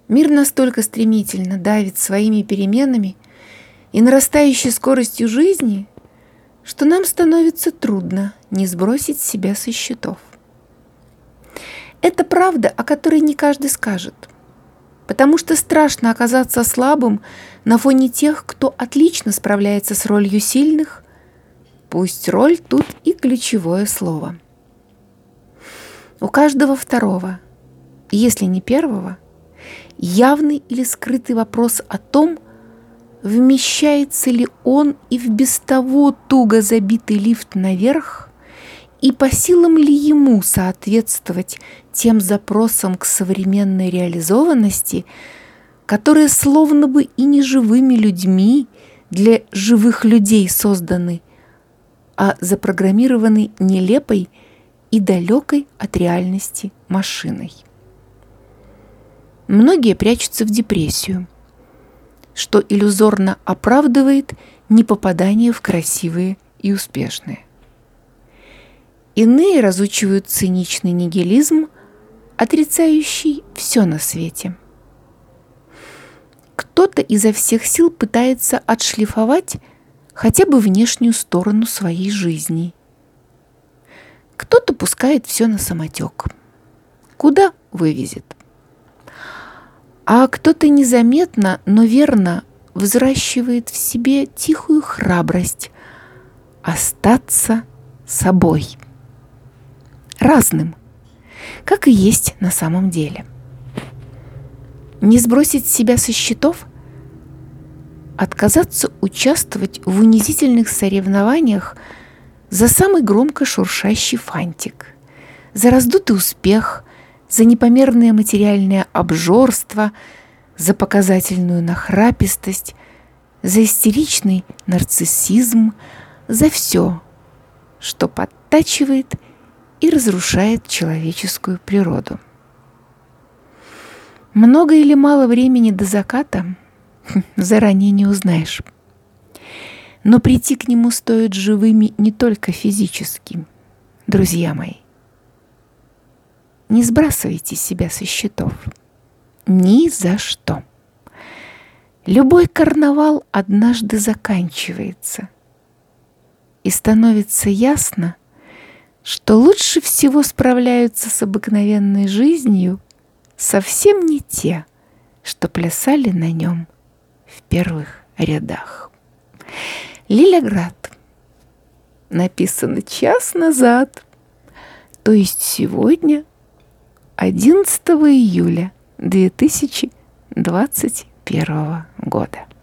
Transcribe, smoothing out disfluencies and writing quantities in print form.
Мир настолько стремительно давит своими переменами и нарастающей скоростью жизни, что нам становится трудно не сбросить себя со счетов. Это правда, о которой не каждый скажет, потому что страшно оказаться слабым на фоне тех, кто отлично справляется с ролью сильных, пусть роль тут и ключевое слово. У каждого второго, если не первого, явный или скрытый вопрос о том, вмещается ли он и в без того туго забитый лифт наверх, и по силам ли ему соответствовать тем запросам к современной реализованности, которые словно бы и не живыми людьми для живых людей созданы, а запрограммированы нелепой и далекой от реальности машиной. Многие прячутся в депрессию, что иллюзорно оправдывает непопадание в красивые и успешные. Иные разучивают циничный нигилизм, отрицающий все на свете. Кто-то изо всех сил пытается отшлифовать хотя бы внешнюю сторону своей жизни. Кто-то пускает все на самотек. Куда вывезет? А кто-то незаметно, но верно взращивает в себе тихую храбрость остаться собой. Разным, как и есть на самом деле. Не сбросить себя со счетов, отказаться участвовать в унизительных соревнованиях за самый громко шуршащий фантик, за раздутый успех, за непомерное материальное обжорство, за показательную нахрапистость, за истеричный нарциссизм, за все, что подтачивает и разрушает человеческую природу. Много или мало времени до заката заранее не узнаешь. Но прийти к нему стоит живыми не только физически, друзья мои. Не сбрасывайте себя со счетов. Ни за что. Любой карнавал однажды заканчивается. И становится ясно, что лучше всего справляются с обыкновенной жизнью совсем не те, что плясали на нем в первых рядах. Лиляград. Написано час назад, то есть сегодня, 11 июля 2021 года.